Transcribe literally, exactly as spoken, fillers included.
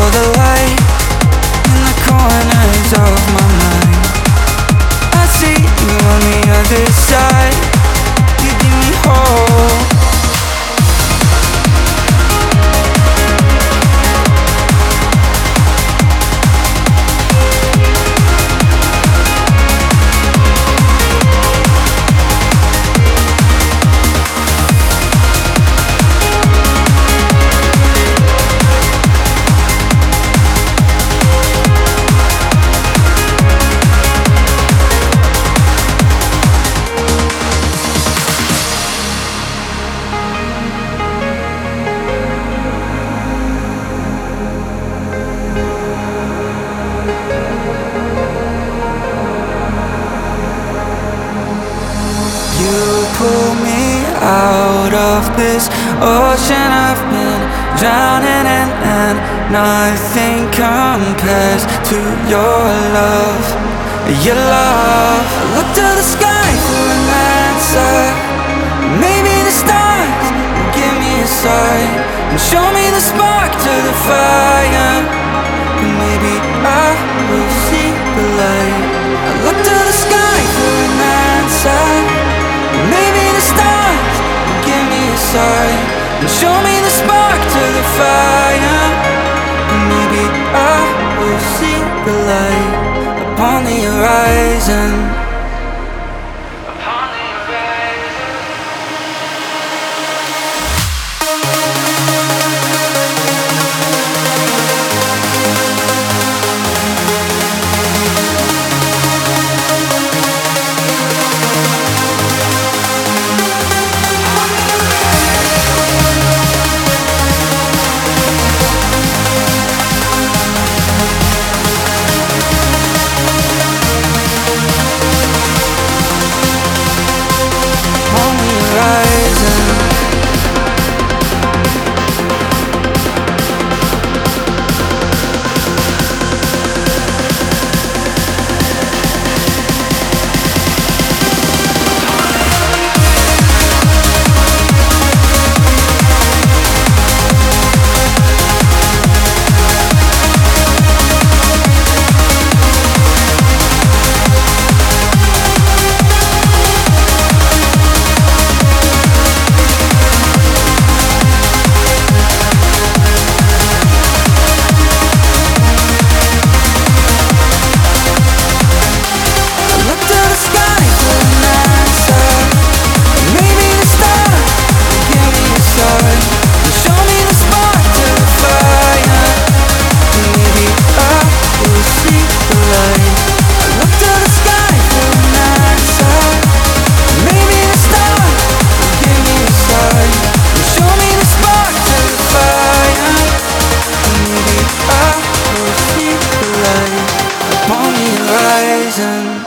the light in the corners of my mind. I see you on the other side. You give me hope. You pull me out of this ocean I've been drowning in, and nothing compares to your love. Your love. I look to the sky for an answer. Maybe the stars will give me a sign and show me the spark to the fire. And maybe I will see the light. I look to the sky for an answer. Maybe the stars will give me a sign and show me the spark to the fire. And maybe I will see the light upon the horizon. Horizon.